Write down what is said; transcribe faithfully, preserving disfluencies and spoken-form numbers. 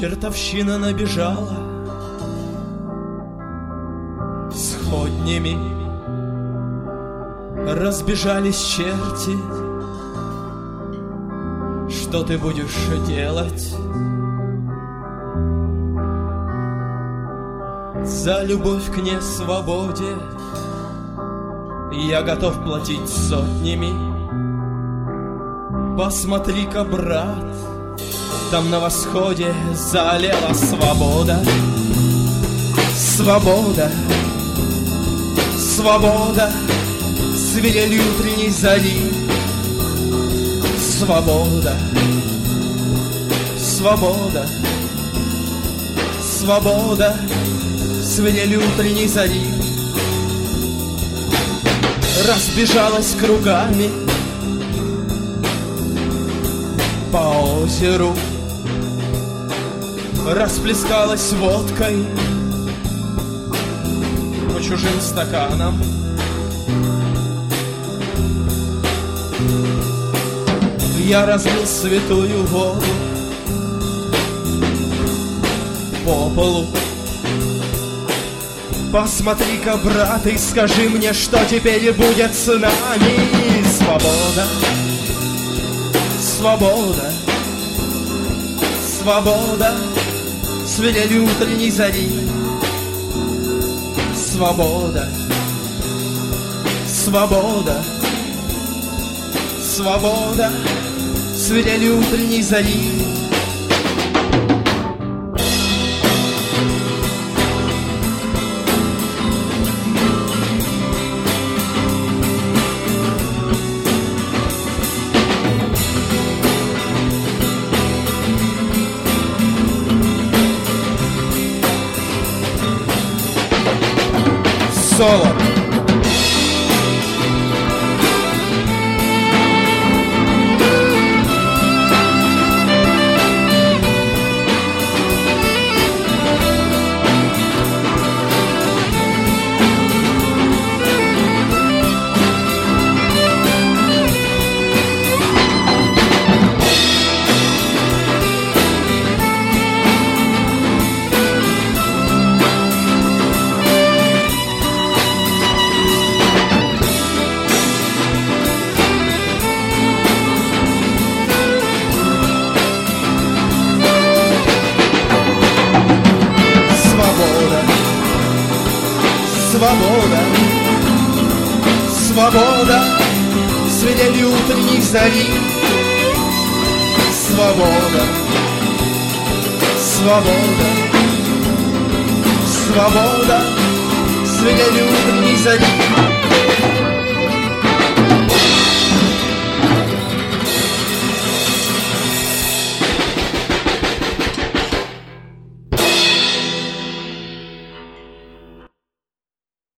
Чертовщина набежала сходнями, разбежались черти. Что ты будешь делать? За любовь к несвободе я готов платить сотнями. Посмотри-ка, брат, там на восходе залила свобода. Свобода, свобода, свирель утренней зари. Свобода, свобода, свобода, свирель утренней зари. Разбежалась кругами по озеру, расплескалась водкой по чужим стаканам. Я разлил святую воду по полу. Посмотри-ка, брат, и скажи мне, что теперь будет с нами. Свобода, свобода, свобода, свирель утренней зари. Свобода, свобода, свобода, свирель утренней зари. Соло. Свобода, свобода, свирель утренней зари. Свобода, свобода, свобода, свирель утренней зари.